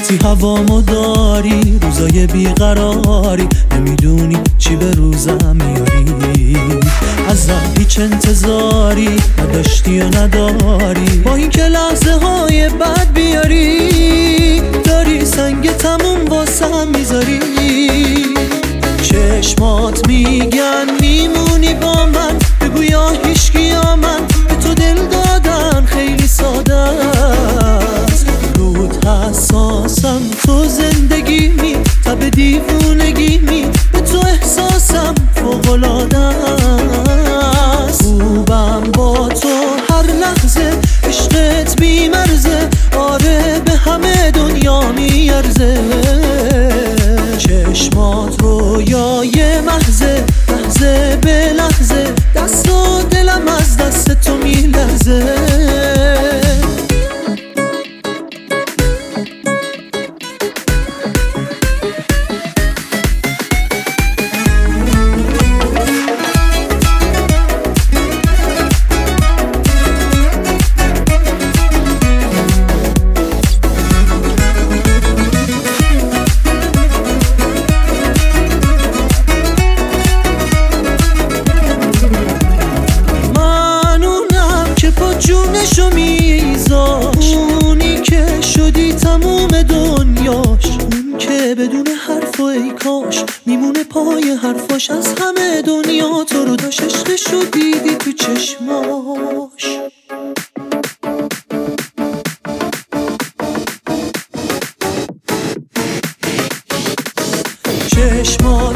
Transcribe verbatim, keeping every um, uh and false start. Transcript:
وقتی هوامو داری، روزای بیقراری، نمیدونی چی به روزم میاری. ازم هیچ انتظاری نداشتی و نداری، با این که لحظه های بد بیاری، داری سنگ تموم واسم میذاری. چشمات میگن میمونی با من، بگو یا هیچکی یا من، به تو دل دادن خیلی ساده است. رود حساسم، تو زندگی می، تب دیوونگی می، به تو احساسم فوق‌العاده است. خوبم با تو هر لحظه، عشقت بی مرزه، آره به همه دنیا میارزه. چشمات رویای محضه، لحظه به لحظه، دست و دلم از دست تو میلرزه. جونشو میذاش، اونی که شدی تموم دنیاش، اون که بدون حرف و ای کاش میمونه پای حرفاش. از همه دنیا تو رو داشت، عشقشو دیدی تو چشماش. چشماش